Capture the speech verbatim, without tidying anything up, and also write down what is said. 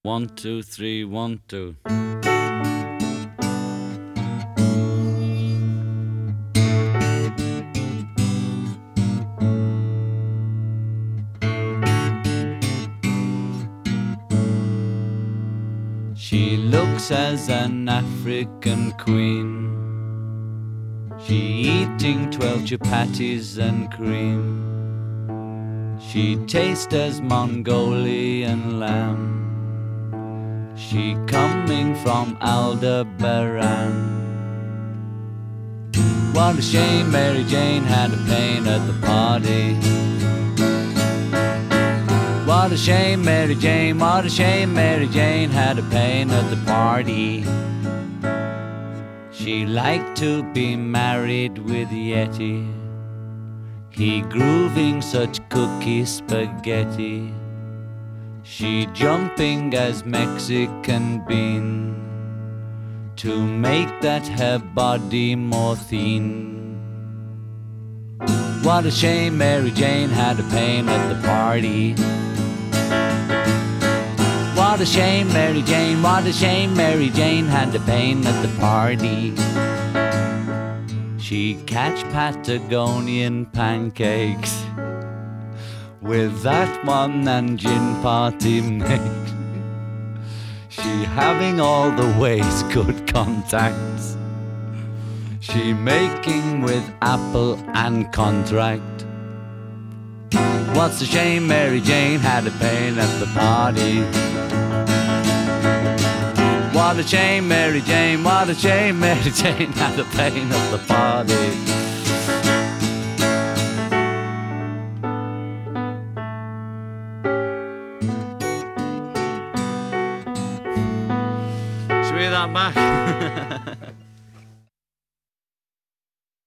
One, two, three, one, two. She looks as an African queen. She eating twelve chapatis and cream. She tastes as Mongolian lamb. She coming from Aldebaran. What a shame Mary Jane had a pain at the party. What a shame Mary Jane, what a shame Mary Jane had a pain at the party. She liked to be married with Yeti. He grooving such cookie spaghetti. She jumping as Mexican bean to make that her body more thin. What a shame Mary Jane had a pain at the party. What a shame Mary Jane, what a shame Mary Jane had a pain at the party. She catch Patagonian pancakes with that one and gin party mix. She having all the ways good contacts. She making with Apple and contract. What's a shame Mary Jane had a pain at the party. What a shame Mary Jane, what a shame Mary Jane had a pain at the party. Should we hear that back?